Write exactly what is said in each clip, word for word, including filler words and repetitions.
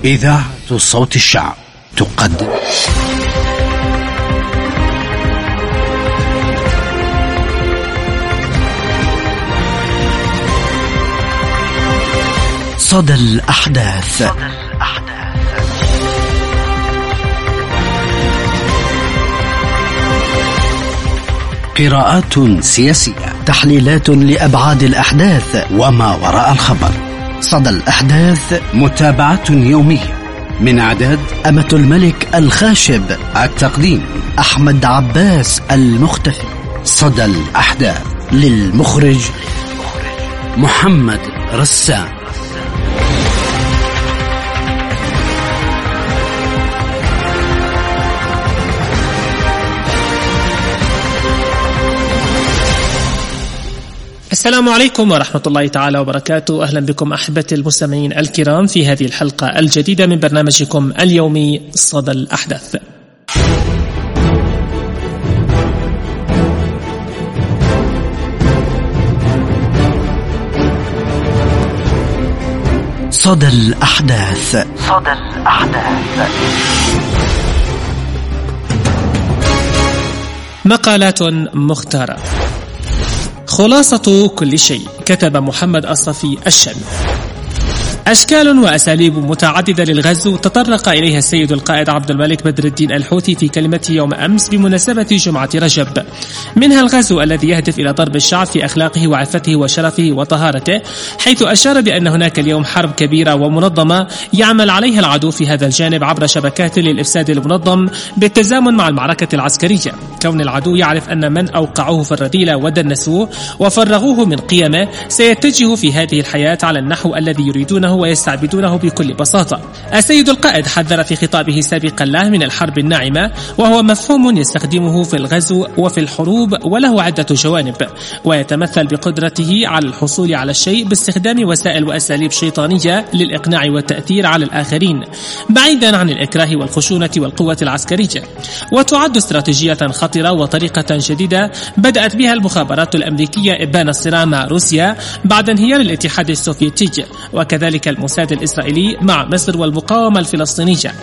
إذاعة صوت الشعب تقدم صدى الأحداث. قراءات سياسية، تحليلات لأبعاد الأحداث وما وراء الخبر. صدى الأحداث، متابعة يومية من إعداد أمة الملك الخاشب، التقديم أحمد عباس المختفي. صدى الأحداث للمخرج محمد رسام. السلام عليكم ورحمة الله تعالى وبركاته. أهلا بكم أحبتي المستمعين الكرام في هذه الحلقة الجديدة من برنامجكم اليومي صدى الأحداث. صدى الأحداث. صدى الأحداث. مقالات مختارة. خلاصة كل شيء، كتب محمد الصفي الشن. أشكال وأساليب متعددة للغزو تطرق إليها السيد القائد عبد الملك بدر الدين الحوثي في كلمته يوم أمس بمناسبة جمعة رجب، منها الغزو الذي يهدف إلى ضرب الشعب في أخلاقه وعفته وشرفه وطهارته، حيث أشار بأن هناك اليوم حرب كبيرة ومنظمة يعمل عليها العدو في هذا الجانب عبر شبكات للإفساد المنظم بالتزامن مع المعركة العسكرية، كون العدو يعرف أن من أوقعوه في الرذيلة ودنسوه وفرغوه من قيمه سيتجه في هذه الحياة على النحو الذي يريدونه ويستعبدونه بكل بساطة. السيد القائد حذر في خطابه سابقا له من الحرب الناعمة، وهو مفهوم يستخدمه في الغزو وفي الحروب وله عدة جوانب، ويتمثل بقدرته على الحصول على الشيء باستخدام وسائل وأساليب شيطانية للإقناع والتأثير على الآخرين بعيدا عن الإكراه والخشونة والقوة العسكرية. وتعد استراتيجية خطرة وطريقة جديدة بدأت بها المخابرات الأمريكية إبان الصراع مع روسيا بعد انهيار الاتحاد السوفيتي، وكذلك الموساد الإسرائيلي مع مصر والمقاومة الفلسطينية.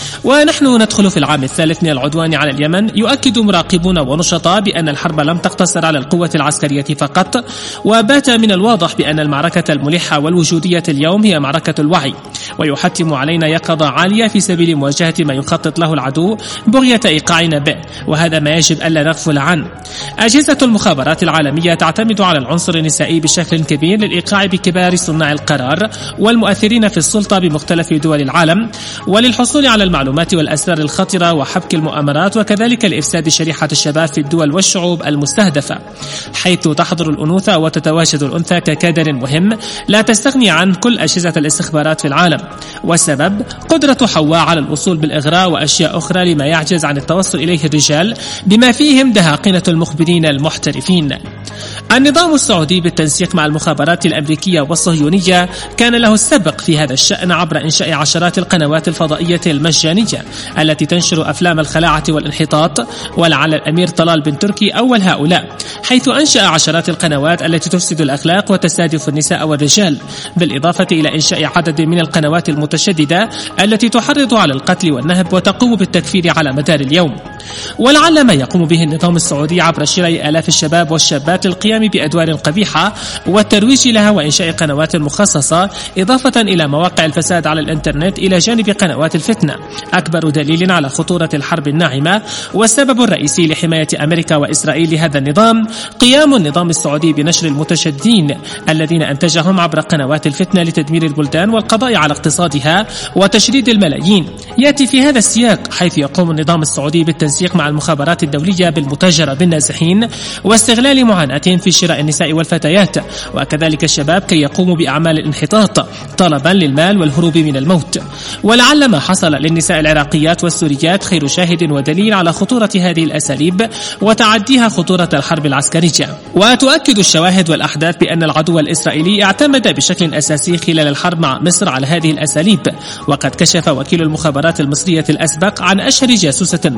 ونحن ندخل في العام الثالث من العدوان على اليمن. يؤكد مراقبون ونشطاء بأن الحرب لم تقتصر على القوة العسكرية فقط، وبات من الواضح بأن المعركة الملحة والوجودية اليوم هي معركة الوعي، ويحتم علينا يقظة عالية في سبيل مواجهة ما يخطط له العدو بغية إيقاعنا به، وهذا ما يجب ألا نغفل عنه. أجهزة المخابرات العالمية تعتمد على العنصر النسائي بشكل كبير للإيقاع بكبار صناع القرار والمؤثرين في السلطة بمختلف دول العالم، وللحصول على المعلومات والأسرار الخطرة وحبك المؤامرات، وكذلك لإفساد شريحة الشباب في الدول والشعوب المستهدفة، حيث تحضر الأنوثة وتتواجد الأنثى ككادر مهم لا تستغني عن كل أجهزة الاستخبارات في العالم. والسبب قدرة حواء على الوصول بالإغراء وأشياء أخرى لما يعجز عن التوصل إليه الرجال، بما فيهم دهاقنة المخبرين المحترفين. النظام السعودي بالتنسيق مع المخابرات الأمريكية والصهيونية كان له السبق في هذا الشأن عبر إنشاء عشرات القنوات الفضائية المجانية التي تنشر أفلام الخلاعة والانحطاط، ولعل الأمير طلال بن تركي أول هؤلاء، حيث أنشأ عشرات القنوات التي تفسد الأخلاق وتستهدف النساء والرجال، بالإضافة إلى إنشاء عدد من القنوات المتشددة التي تحرض على القتل والنهب وتقوم بالتكفير على مدار اليوم. ولعل ما يقوم به النظام السعودي عبر شراء آلاف الشباب والشابات للقيام بأدوار قبيحة والترويج لها وإنشاء قنوات مخصصة، إضافة إلى مواقع الفساد على الإنترنت إلى جانب قنوات الفتنة، أكبر دليل على خطورة الحرب الناعمة. والسبب الرئيسي لحماية أمريكا وإسرائيل لهذا النظام قيام النظام السعودي بنشر المتشددين الذين أنتجهم عبر قنوات الفتنة لتدمير البلدان والقضاء على اقتصادها وتشريد الملايين. يأتي في هذا السياق حيث يقوم النظام السعودي بالتنسيق مع المخابرات الدولية بالمتاجرة بالنازحين واستغلال معاناتهم في شراء النساء والفتيات وكذلك الشباب كي يقوموا بأعمال الانحطاط طلبا للمال والهروب من الموت. ولعل ما حصل للنساء العراقيات والسوريات خير شاهد ودليل على خطورة هذه الأساليب وتعديها خطورة الحرب العسكرية. وتؤكد الشواهد والأحداث بأن العدو الإسرائيلي اعتمد بشكل أساسي خلال الحرب مع مصر على هذه الأساليب. وقد كشف وكيل المخابرات المصرية الأسبق عن أشهر جاسوسة مصرية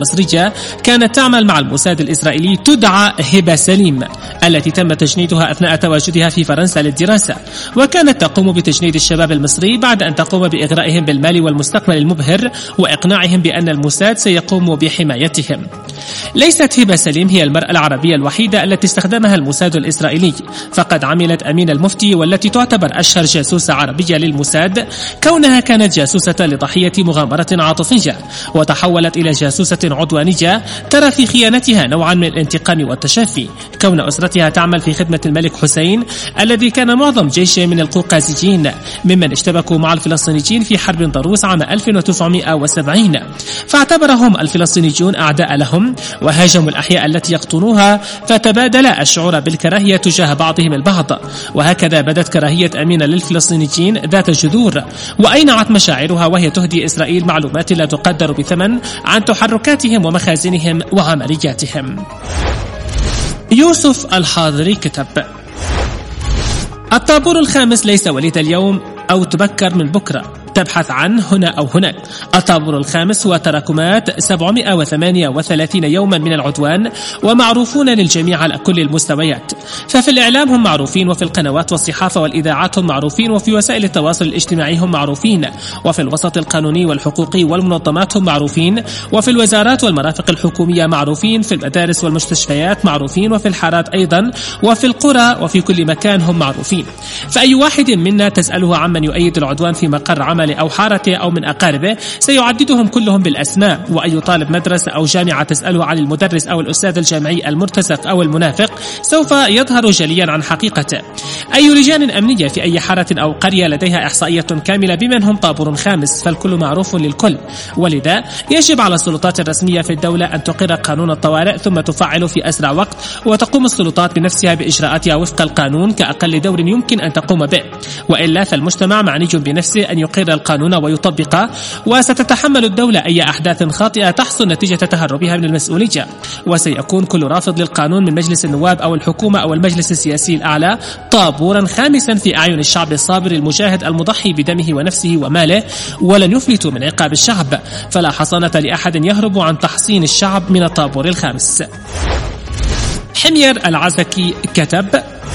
السعودية كانت تعمل مع الموساد الإسرائيلي تدعى هبة سليم، التي تم تجنيدها أثناء تواجدها في فرنسا للدراسة، وكانت تقوم بتجنيد الشباب المصري بعد أن تقوم بإغرائهم بالمال والمستقبل المبهر وإقناعهم بأن الموساد سيقوم بحمايتهم. ليست هبة سليم هي المرأة العربية الوحيدة التي استخدمها الموساد الإسرائيلي، فقد عملت أمين المفتي والتي تعتبر أشهر جاسوسة عربية للموساد، كونها كانت جاسوسة لضحية مغامرة عاطفية وتحولت إلى جاسوسة عدوانية ترى في خيانتها نوعا من الانتقام والتشافي، كون أسرتها تعمل في خدمة الملك حسين الذي كان معظم جيشه من القوقازيين ممن اشتبكوا مع الفلسطينيين في حرب ضروس عام ألف وتسعمائة وسبعين، فاعتبرهم الفلسطينيون أعداء لهم وهاجموا الأحياء التي يقطنوها، فتبادل الشعور بالكراهية تجاه بعضهم البعض، وهكذا بدت كراهية أمينة للفلسطينيين ذات جذور، وأينعت مشاعرها وهي تهدي إسرائيل معلومات لا تقدر بثمن عن تحركاتهم ومخازنهم وعملياتهم. يوسف الحاضري كتب: الطابور الخامس ليس وليد اليوم أو تبكر من بكرة، تبحث عنه هنا أو هناك. الطابور الخامس هو تراكمات سبعمائة وثمانية وثلاثين يوما من العدوان، ومعروفون للجميع على كل المستويات، ففي الإعلام هم معروفين، وفي القنوات والصحافة والإذاعات هم معروفين، وفي وسائل التواصل الاجتماعي هم معروفين، وفي الوسط القانوني والحقوقي والمنظمات هم معروفين، وفي الوزارات والمرافق الحكومية معروفين، في المدارس والمستشفيات معروفين، وفي الحارات أيضا، وفي القرى، وفي كل مكان هم معروفين. فأي واحد منا تسأله عمن يؤيد العدوان في مقر عمل أو حارته أو من أقاربه سيعددهم كلهم بالأسماء، وأي طالب مدرسة أو جامعة تسأله عن المدرس أو الأستاذ الجامعي المرتزق أو المنافق سوف يظهر جليا عن حقيقته. أي لجان أمنية في أي حارة أو قرية لديها إحصائية كاملة بمن هم طابور خامس، فالكل معروف للكل، ولذا يجب على السلطات الرسمية في الدولة أن تقر قانون الطوارئ ثم تفعله في أسرع وقت، وتقوم السلطات بنفسها بإجراءاتها وفق القانون كأقل دور يمكن أن تقوم به، وإلا فالمجتمع معني بنفسه أن يقر القانون ويطبقه، وستتحمل الدولة أي أحداث خاطئة تحصل نتيجة تهربها من المسؤولية، وسيكون كل رافض للقانون من مجلس النواب أو الحكومة أو المجلس السياسي الأعلى طابورا خامسا في أعين الشعب الصابر المجاهد المضحي بدمه ونفسه وماله، ولن يفلتوا من عقاب الشعب، فلا حصانة لأحد يهرب عن تحصين الشعب من الطابور الخامس. حمير العزكي كتب: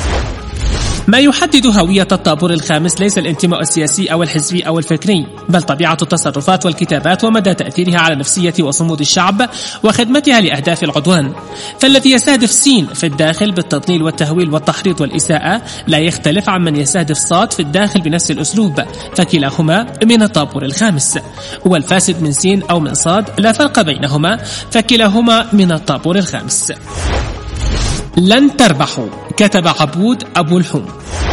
ما يحدد هوية الطابور الخامس ليس الانتماء السياسي أو الحزبي أو الفكري، بل طبيعة التصرفات والكتابات ومدى تأثيرها على نفسية وصمود الشعب وخدمتها لأهداف العدوان. فالذي يستهدف سين في الداخل بالتضليل والتهويل والتحريض والإساءة لا يختلف عن من يستهدف صاد في الداخل بنفس الأسلوب، فكلاهما من الطابور الخامس، والفاسد من سين أو من صاد لا فرق بينهما، فكلاهما من الطابور الخامس. لن تربحوا، كتب عبود أبو الحوم.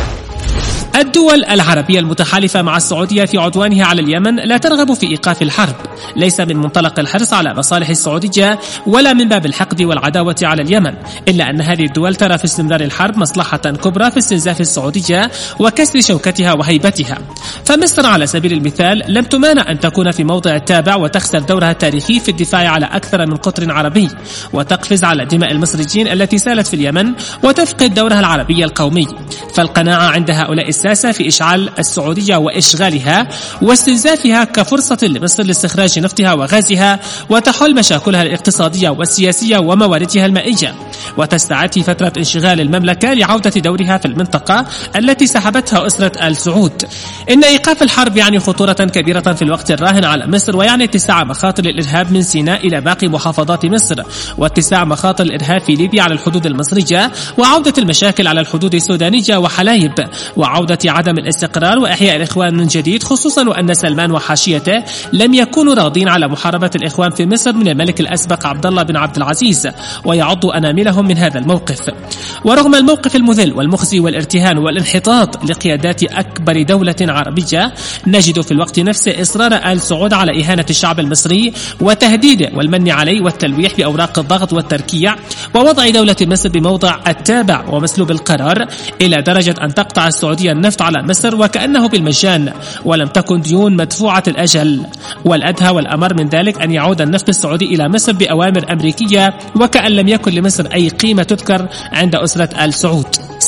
الدول العربية المتحالفة مع السعودية في عدوانها على اليمن لا ترغب في إيقاف الحرب، ليس من منطلق الحرص على مصالح السعودية ولا من باب الحقد والعداوة على اليمن، إلا أن هذه الدول ترى في استمرار الحرب مصلحة كبرى في استنزاف السعودية وكسر شوكتها وهيبتها. فمصر على سبيل المثال لم تمانع أن تكون في موضع التابع وتخسر دورها التاريخي في الدفاع على أكثر من قطر عربي، وتقفز على دماء المصريين التي سالت في اليمن وتفقد دورها العربي القومي. فالقناعة عند هؤلاء الساسة في إشعال السعودية وإشغالها واستنزافها كفرصة لمصر لاستخراج نفطها وغازها وتحل مشاكلها الاقتصادية والسياسية ومواردها المائية، وتستعد في فترة انشغال المملكة لعودة دورها في المنطقة التي سحبتها أسرة آل سعود. إن إيقاف الحرب يعني خطورة كبيرة في الوقت الراهن على مصر، ويعني اتساع مخاطر الإرهاب من سيناء إلى باقي محافظات مصر، واتساع مخاطر الإرهاب في ليبيا على الحدود المصرية، وعودة المشاكل على الحدود السودانية وحلايب، وعودة عدم الاستقرار وإحياء الإخوان من جديد، خصوصا وأن سلمان وحاشيته لم يكونوا راضين على محاربة الإخوان في مصر من الملك الأسبق عبد الله بن عبد العزيز، ويعضوا أناملهم من هذا الموقف. ورغم الموقف المذل والمخزي والارتهان والانحطاط لقيادات أكبر دولة عربية، نجد في الوقت نفسه إصرار آل سعود على إهانة الشعب المصري وتهديده والمن عليه والتلويح بأوراق الضغط والتركيع، ووضع دولة مصر بموضع التابع ومسلوب القرار، إلى درجة أن تقطع السعودية النفط على مصر وكأنه بالمجان، ولم تكن ديون مدفوعة الأجل. والأدهى والأمر من ذلك أن يعود النفط السعودي إلى مصر بأوامر أمريكية، وكأن لم يكن لمصر أي قيمة تذكر عند أسرة آل سعود.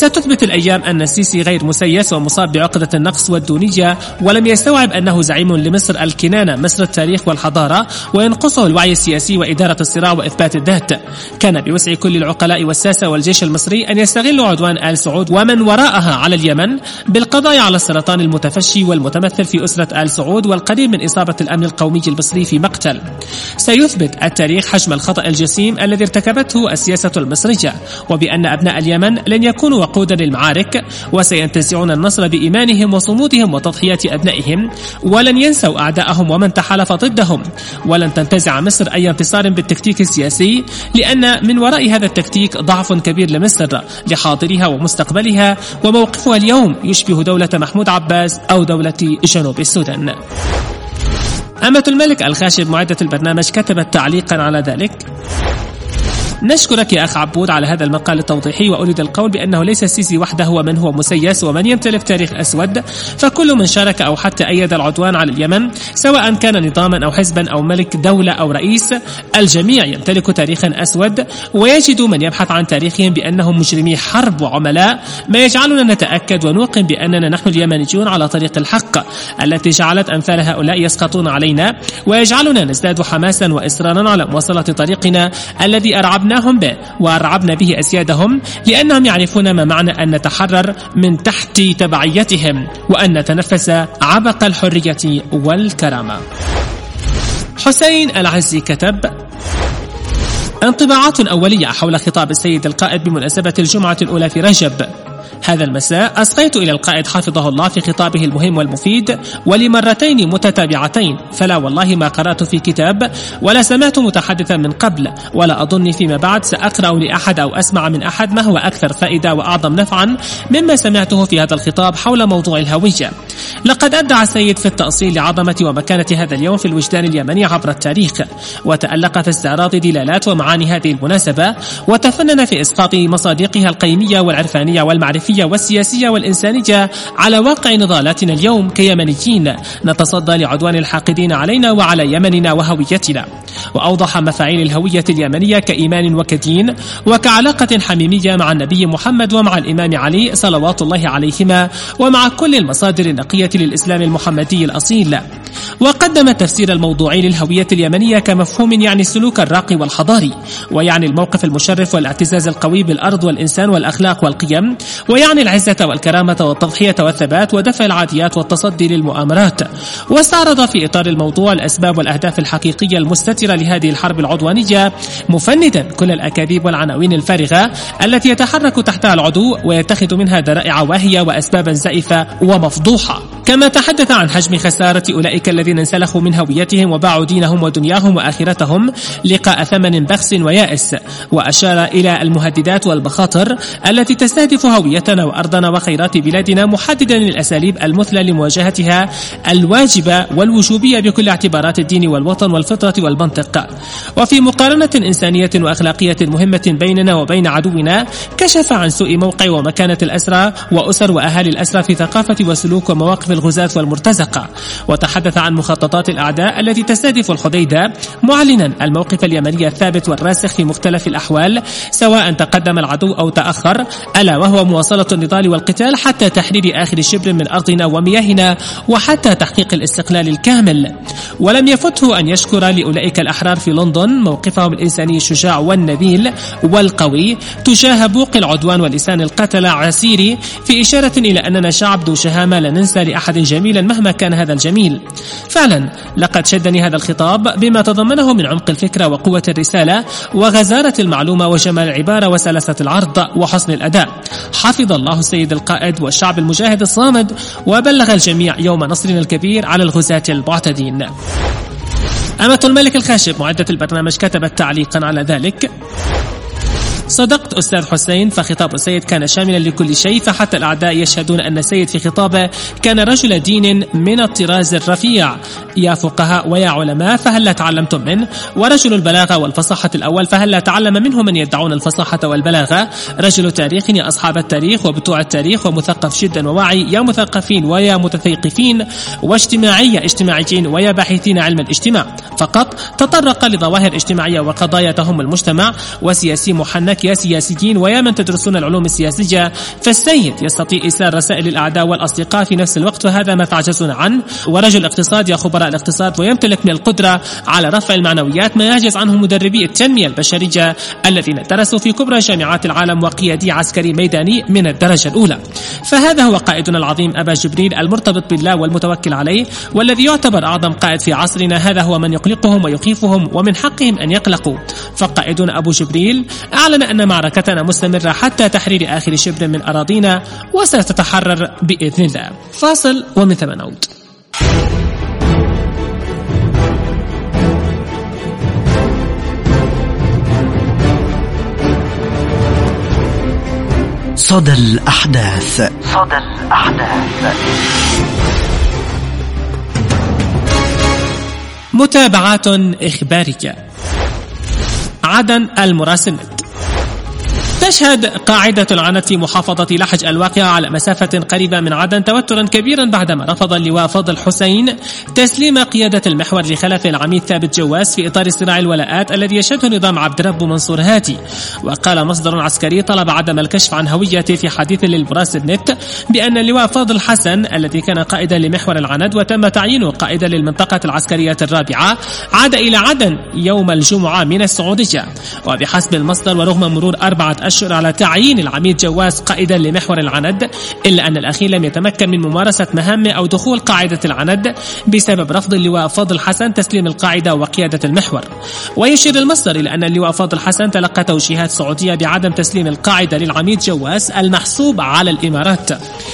ستثبت الأيام أن السيسي غير مسيس ومصاب بعقدة النقص والدونية، ولم يستوعب أنه زعيم لمصر الكنانة، مصر التاريخ والحضارة، وينقصه الوعي السياسي وإدارة الصراع وإثبات الذات. كان بوسع كل العقلاء والساسة والجيش المصري أن يستغلوا عدوان آل سعود ومن وراءها على اليمن بالقضاء على السرطان المتفشي والمتمثل في أسرة آل سعود والقريب من إصابة الأمن القومي المصري في مقتل. سيثبت التاريخ حجم الخطأ الجسيم الذي ارتكبته السياسة المصرية، وبأن أبناء اليمن لن يكونوا وقودا للمعارك، وسينتزعون النصر بإيمانهم وصمودهم وتضحيات أبنائهم، ولن ينسوا أعداءهم ومن تحالف ضدهم. ولن تنتزع مصر أي انتصار بالتكتيك السياسي، لأن من وراء هذا التكتيك ضعف كبير لمصر لحاضرها ومستقبلها، وموقفها اليوم يشبه دولة محمود عباس أو دولة جنوب السودان. أمة الملك الخاشب معدة البرنامج كتبت تعليقا على ذلك: نشكرك يا أخ عبود على هذا المقال التوضيحي، وأريد القول بأنه ليس السيسي وحده هو من هو مسيس ومن يمتلك تاريخ أسود، فكل من شارك أو حتى أيد العدوان على اليمن سواء كان نظاما أو حزبا أو ملك دولة أو رئيس، الجميع يمتلك تاريخا أسود، ويجد من يبحث عن تاريخهم بأنهم مجرمي حرب وعملاء، ما يجعلنا نتأكد ونوقن بأننا نحن اليمنيون على طريق الحق التي جعلت أمثال هؤلاء يسقطون علينا، ويجعلنا نزداد حماسا وإصرارا على مواصلة طريقنا الذي أرعبنا به وأرعبنا به أسيادهم، لأنهم يعرفون ما معنى أن نتحرر من تحت تبعيتهم وأن نتنفس عبق الحرية والكرامة. حسين العزي كتب: انطباعات أولية حول خطاب السيد القائد بمناسبة الجمعة الأولى في رجب. هذا المساء أصغيت إلى القائد حفظه الله في خطابه المهم والمفيد ولمرتين متتابعتين، فلا والله ما قرأت في كتاب ولا سمعت متحدثا من قبل، ولا أظن فيما بعد سأقرأ لأحد أو أسمع من أحد ما هو أكثر فائدة وأعظم نفعا مما سمعته في هذا الخطاب حول موضوع الهوية. لقد أبدع السيد في التأصيل لعظمة ومكانة هذا اليوم في الوجدان اليمني عبر التاريخ، وتألق في استعراض دلالات ومعاني هذه المناسبة، وتفنن في إسقاط مصادقها القيمية والعرفانية والمعرفية والسياسية والإنسانية على واقع نضالاتنا اليوم كيمنيين نتصدى لعدوان الحاقدين علينا وعلى يمننا وهويتنا. وأوضح مفاعيل الهوية اليمنية كإيمان وكدين وكعلاقة حميمية مع النبي محمد ومع الإمام علي صلوات الله عليهما ومع كل المصادر النقية للإسلام المحمدي الأصيل. وقدم التفسير الموضوعي للهوية اليمنية كمفهوم يعني السلوك الراقي والحضاري، ويعني الموقف المشرف والاعتزاز القوي بالأرض والإنسان والأخلاق والقيم، ويعني العزة والكرامة والتضحية والثبات ودفع العاديات والتصدي للمؤامرات. واستعرض في إطار الموضوع الأسباب والأهداف الحقيقية المستترة لهذه الحرب العدوانية، مفندا كل الأكاذيب والعناوين الفارغة التي يتحرك تحتها العدو ويتخذ منها ذرائع واهية وأسبابا زائفة ومفضوحة. كما تحدث عن حجم خسارة أولئك الذين انسلخوا من هويتهم وباعوا دينهم ودنياهم وآخرتهم لقاء ثمن بخس ويائس، وأشار إلى المهددات والمخاطر التي تستهدف هويتنا وأرضنا وخيرات بلادنا، محددا الأساليب المثلى لمواجهتها الواجبة والوجوبية بكل اعتبارات الدين والوطن والفطرة والمنطق. وفي مقارنة إنسانية وأخلاقية مهمة بيننا وبين عدونا، كشف عن سوء موقع ومكانة الأسرى وأسر وأهالي الأسرى في ثقافة وسلوك ومواقف الغزاة والمرتزقة، وتحدث عن مخططات الأعداء التي تستهدف الحديدة، معلنا الموقف اليمني الثابت والراسخ في مختلف الأحوال سواء تقدم العدو أو تأخر، ألا وهو مواصلة النضال والقتال حتى تحرير آخر شبر من أرضنا ومياهنا وحتى تحقيق الاستقلال الكامل. ولم يفته أن يشكر لأولئك الأحرار في لندن موقفهم الإنساني الشجاع والنبيل والقوي تجاه بوق العدوان ولسان القتلة عسيري، في إشارة إلى أننا شعب ذو شهامة لا ننسى لأحد جميلا مهما كان هذا الجميل. فعلا لقد شدني هذا الخطاب بما تضمنه من عمق الفكرة وقوة الرسالة وغزارة المعلومة وجمال العبارة وسلاسة العرض وحسن الأداء. حفظ الله السيد القائد والشعب المجاهد الصامد، وبلغ الجميع يوم نصرنا الكبير على الغزاة المعتدين. أمة الملك الخاشب معدة البرنامج كتبت تعليقا على ذلك: صدقت أستاذ حسين، فخطاب السيد كان شاملا لكل شيء، فحتى الأعداء يشهدون أن السيد في خطابه كان رجل دين من الطراز الرفيع. يا فقهاء ويا علماء فهل لا تعلمتم منه؟ ورجل البلاغة والفصاحة الأول فهل لا تعلم منه من يدعون الفصاحة والبلاغة؟ رجل تاريخ يا أصحاب التاريخ وبتوع التاريخ، ومثقف جدا وواعي يا مثقفين ويا متثقفين، واجتماعي يا اجتماعيين ويا باحثين علم الاجتماع. فقط تطرق لظواهر اجتماعية وقضايا تهم المجتمع، وسياسي محنك لك يا سياسيين ويا من تدرسون العلوم السياسية، فالسيد يستطيع إيصال رسائل للأعداء والأصدقاء في نفس الوقت، وهذا ما تعجزون عنه. ورجل اقتصاد يا خبراء الاقتصاد، ويمتلك من القدرة على رفع المعنويات ما يعجز عنه مدربي التنمية البشرية الذين درسوا في كبرى جامعات العالم وقيادي عسكري ميداني من الدرجة الأولى. فهذا هو قائدنا العظيم أبا جبريل المرتبط بالله والمتوكل عليه، والذي يعتبر أعظم قائد في عصرنا. هذا هو من يقلقهم ويخيفهم، ومن حقهم أن يقلقوا. فقائدنا أبو جبريل أعلن أن معركتنا مستمرة حتى تحرير آخر شبر من أراضينا، وستتحرر بإذن الله. فاصل ومن ثم نعود. صدى الأحداث. صدى الأحداث. متابعات إخبارية. عدن المراسلات. تشهد قاعدة العنت في محافظة لحج الواقعة على مسافة قريبة من عدن توترا كبيرا بعدما رفض اللواء فاضل حسين تسليم قيادة المحور لخلف العميد ثابت جواس في إطار صراع الولاءات الذي يشهده نظام عبد الرب منصور هادي. وقال مصدر عسكري طلب عدم الكشف عن هويته في حديث للمراسل نت بأن اللواء فاضل حسن الذي كان قائدا لمحور العنت وتم تعيينه قائدا للمنطقة العسكرية الرابعة عاد إلى عدن يوم الجمعة من السعودية. وبحسب المصدر، ورغم مرور أربعة أشهر على تعيين العميد جواس قائدا لمحور العند، إلا أن الأخير لم يتمكن من ممارسة مهامه أو دخول قاعدة العند بسبب رفض اللواء فاضل حسن تسليم القاعدة وقيادة المحور. ويشير المصدر إلى أن اللواء فاضل حسن تلقى توجيهات سعودية بعدم تسليم القاعدة للعميد جواس المحسوب على الإمارات.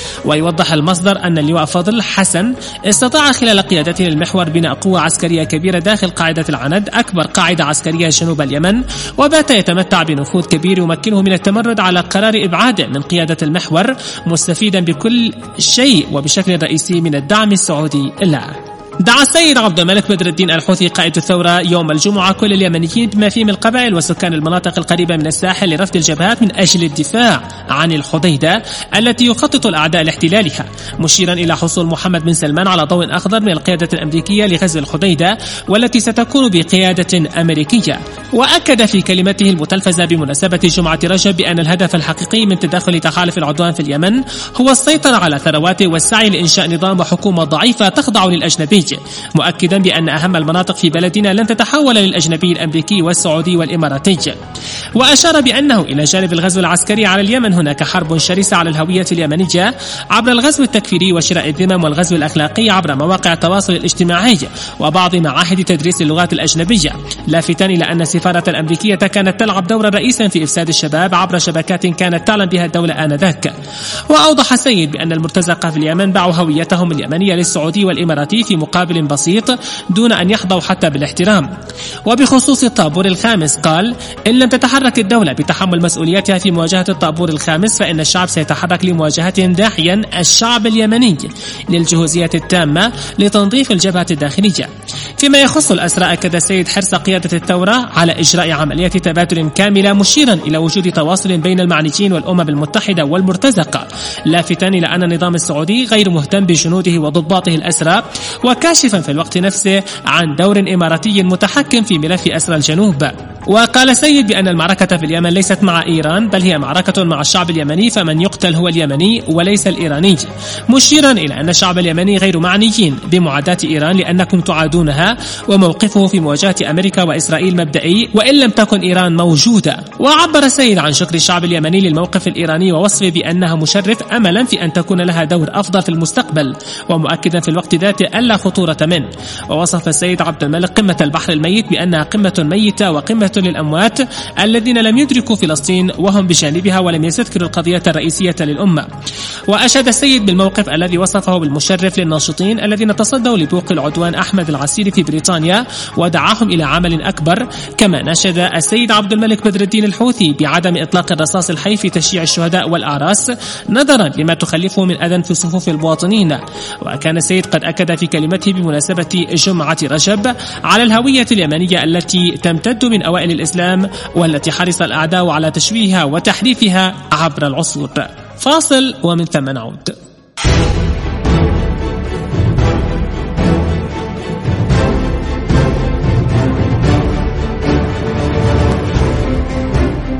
ويوضح المصدر أن اللواء فاضل حسن استطاع خلال قيادته للمحور بناء قوة عسكرية كبيرة داخل قاعدة العند، أكبر قاعدة عسكرية جنوب اليمن، وبات يتمتع بنفوذ كبير يمكنه من التمرد على قرار إبعاده من قيادة المحور، مستفيدا بكل شيء وبشكل رئيسي من الدعم السعودي له. دعا السيد عبد الملك بدر الدين الحوثي قائد الثورة يوم الجمعة كل اليمنيين بما فيهم القبائل وسكان المناطق القريبة من الساحل لرفض الجبهات من أجل الدفاع عن الحديدة التي يخطط الأعداء لاحتلالها، مشيرا إلى حصول محمد بن سلمان على ضوء أخضر من القيادة الأمريكية لغزو الحديدة والتي ستكون بقيادة أمريكية. وأكد في كلمته المتلفزة بمناسبة جمعة رجب بأن الهدف الحقيقي من تدخل تحالف العدوان في اليمن هو السيطرة على ثرواته والسعي لإنشاء نظام وحكومة ضعيفة تخضع للأجنبي، مؤكدا بأن أهم المناطق في بلدنا لن تتحول للأجنبي الأمريكي والسعودي والإماراتي. وأشار بأنه إلى جانب الغزو العسكري على اليمن هناك حرب شرسة على الهوية اليمنية عبر الغزو التكفيري وشراء الذمم والغزو الأخلاقي عبر مواقع التواصل الاجتماعي وبعض معاهد تدريس اللغات الأجنبية، لافتا إلى أن السفارة الأمريكية كانت تلعب دورا رئيسا في إفساد الشباب عبر شبكات كانت تعلم بها الدولة آنذاك. وأوضح السيد بأن المرتزقة في اليمن باعوا هويتهم اليمنية للسعودي والإماراتي في مقابل بسيط دون أن يحظوا حتى بالاحترام. وبخصوص الطابور الخامس قال: إن لم تتحرك الدولة بتحمل مسؤولياتها في مواجهة الطابور الخامس فإن الشعب سيتحرك لمواجهتهم، داعيا الشعب اليمني للجهوزية التامة لتنظيف الجبهة الداخلية. فيما يخص الأسرى، أكد السيد حرص قيادة الثورة على إجراء عملية تبادل كاملة، مشيرا إلى وجود تواصل بين المعنيين والأمم المتحدة والمرتزقة، لافتا إلى أن النظام السعودي غير مهتم بجنوده وضباطه الأسرى، وكاشفا في الوقت نفسه عن دور إماراتي متحكم في ملف أسرى الجنوب. وقال السيد بأن المعركة في اليمن ليست مع إيران بل هي معركة مع الشعب اليمني، فمن يقتل هو اليمني وليس الإيراني، مشيرا إلى أن الشعب اليمني غير معنيين بمعاداة إيران لأنكم تعادونها، وموقفه في مواجهة أمريكا وإسرائيل مبدئي وإن لم تكن إيران موجودة. وعبر السيد عن شكر الشعب اليمني للموقف الإيراني ووصفه بأنها مشرف أملا في أن تكون لها دور أفضل في المستقبل، ومؤكدا في الوقت ذاته ألا خطورة منه. ووصف السيد عبد الملك قمة البحر الميت بأنها قمة ميتة وقمة للأموات الذين لم يدركوا فلسطين وهم بجانبها ولم يستذكروا القضية الرئيسية للأمة. وأشاد السيد بالموقف الذي وصفه بالمشرف للناشطين الذين تصدوا لبوق العدوان أحمد العسيري في بريطانيا ودعاهم إلى عمل أكبر. كما ناشد السيد عبد الملك بدر الدين الحوثي بعدم إطلاق الرصاص الحي في تشييع الشهداء والأعراس نظرا لما تخلفه من أذى في صفوف المواطنين. وكان السيد قد أكد في كلمته بمناسبة جمعة رجب على الهوية اليمنية التي تمتد من أوائل الإسلام والتي حرص الأعداء على تشويهها وتحريفها عبر العصور. فاصل ومن ثم نعود.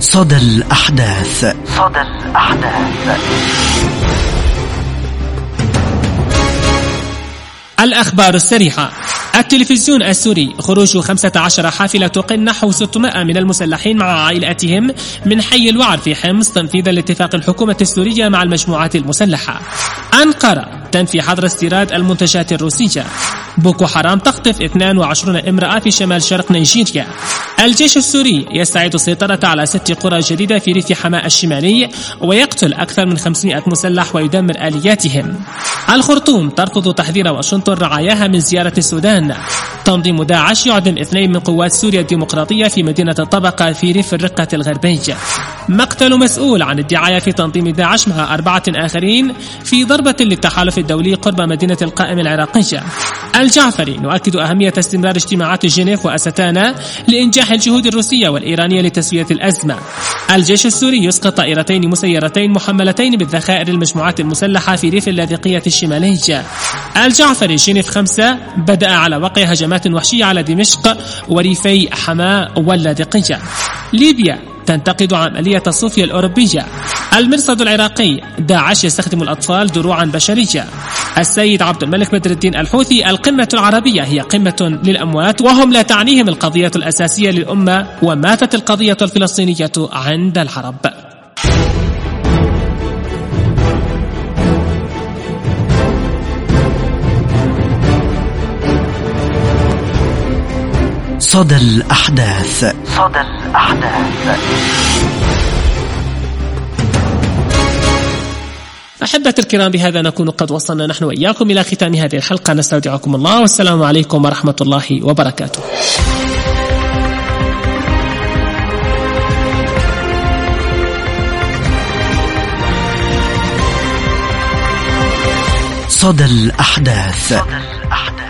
صدى الأحداث. صدى الأحداث. الأخبار السريعة. التلفزيون السوري: خروج خمسة عشر حافلة تقل نحو ستمائة من المسلحين مع عائلاتهم من حي الوعر في حمص تنفيذا لاتفاق الحكومة السورية مع المجموعات المسلحة. أنقرة: تنفي حظر استيراد المنتجات الروسية. بوكو حرام تخطف اثنين وعشرين امرأة في شمال شرق نيجيريا. الجيش السوري يستعيد السيطرة على ست قرى جديدة في ريف حماة الشمالي ويقتل أكثر من خمسمائة مسلح ويدمر آلياتهم. الخرطوم ترفض تحذير واشنطن رعاياها من زيارة السودان. تنظيم داعش يعدم اثنين من قوات سوريا الديمقراطية في مدينة الطبقة في ريف الرقة الغربي. مقتل مسؤول عن الدعاية في تنظيم داعش مع أربعة آخرين في ضربة للتحالف الدولي قرب مدينة القائم العراقية. الجعفري: نؤكد أهمية استمرار اجتماعات جنيف وأستانا لإنجاح الجهود الروسية والإيرانية لتسوية الأزمة. الجيش السوري يسقط طائرتين مسيرتين محملتين بالذخائر المجموعات المسلحة في ريف اللاذقية الشمالية. الجعفري: جنيف خمسة بدأ على وقع هجمات وحشية على دمشق وريفي حماة واللاذقية. ليبيا تنتقد عملية صوفيا الأوروبية. المرصد العراقي: داعش يستخدم الأطفال دروعا بشرية. السيد عبد الملك بدر الدين الحوثي: القمة العربية هي قمة للأموات وهم لا تعنيهم القضية الأساسية للأمة وماتت القضية الفلسطينية عند العرب. صدى الأحداث. صدى الأحداث. أحبة الكرام، بهذا نكون قد وصلنا نحن وإياكم إلى ختام هذه الحلقة. نستودعكم الله والسلام عليكم ورحمة الله وبركاته. صدى الأحداث. صدى الأحداث.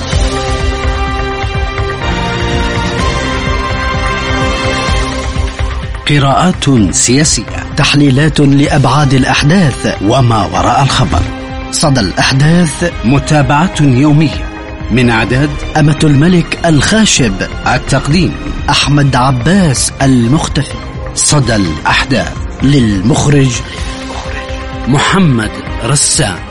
قراءات سياسية، تحليلات لأبعاد الأحداث وما وراء الخبر. صدى الأحداث، متابعة يومية من إعداد أمة الملك الخاشب، التقديم أحمد عباس المختفي. صدى الأحداث، للمخرج محمد رسام.